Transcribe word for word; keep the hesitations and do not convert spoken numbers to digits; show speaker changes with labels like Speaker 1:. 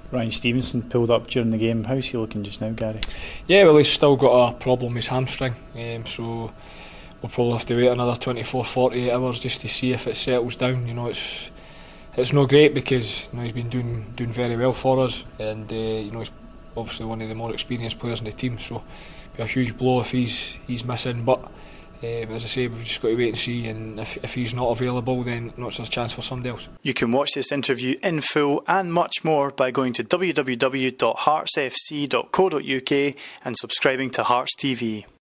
Speaker 1: Ryan Stevenson pulled up during the game. How's he looking just now, Gary?
Speaker 2: Yeah, well, he's still got a problem with his hamstring, um, so we'll probably have to wait another twenty-four, forty-eight hours just to see if it settles down. You know, it's it's not great because you know he's been doing doing very well for us, and uh, you know he's obviously one of the more experienced players in the team. So it'll be a huge blow if he's he's missing. But Um, as I say, we've just got to wait and see, and if, if he's not available, then not such a chance for somebody else.
Speaker 1: You can watch this interview in full and much more by going to w w w dot hearts f c dot co dot u k and subscribing to Hearts T V.